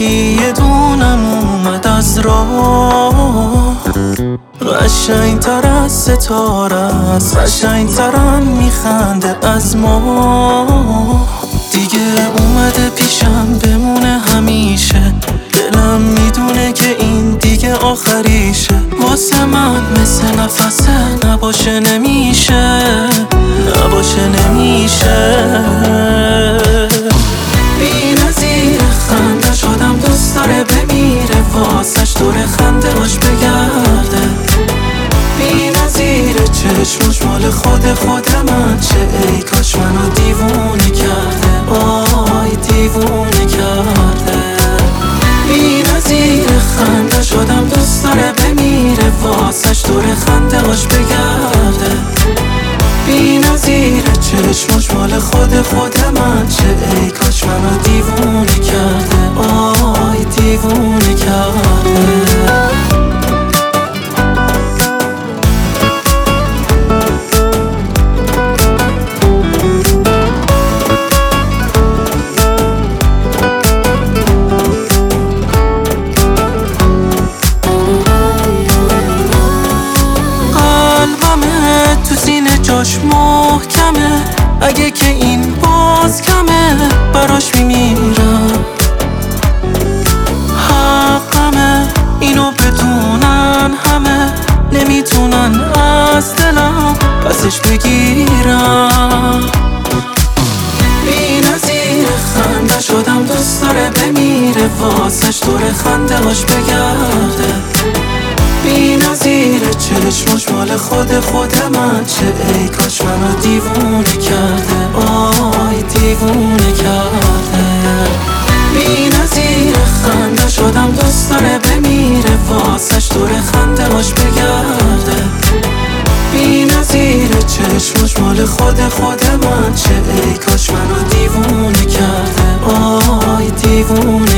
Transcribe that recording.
یکی یه دونم اومد از راه، قشنگ‌تر از ستاره است، قشنگ‌ترم میخنده از ما. دیگه اومده پیشم بمونه همیشه، دلم میدونه که این دیگه آخریشه. واسه من مثل نفسه، نباشه نمیشه، نباشه نمیشه. بی‌نظیر خنده شدم، دوست داره بمیره، واسش دور خنده هاش بگرده. بی‌نظیر چشمش مال خود من، چه ای کاش منو دیوونه کرده، آی دیوونه کرده. بی‌نظیر خنده شدم، دوست داره بمیره، واسش دور خنده هاش بگرده. بی‌نظیر چشمش مال خود من، چه ای کاش منو دیوونه کرده، آی دیوونه کرده. تو سینه جاش محکمه، اگه که این باز کمه براش میمیرم. حقمه اینو بدونن همه، نمیتونن از دلم پسش بگیرم. بی‌نظیر خنده شدم، دوست داره بمیره، واسش دور خنده هاش بگرده. بی‌نظیر چشمش مال خود من، چه ای کاش منو دیوونه کرده، آی دیوونه کرده. بی‌نظیر خنده شدم، دوست داره بمیره، واسش دور خنده هاش بگرده. بی‌نظیر چشمش مال خود من، چه ای کاش منو دیوونه کرده، آی دیوونه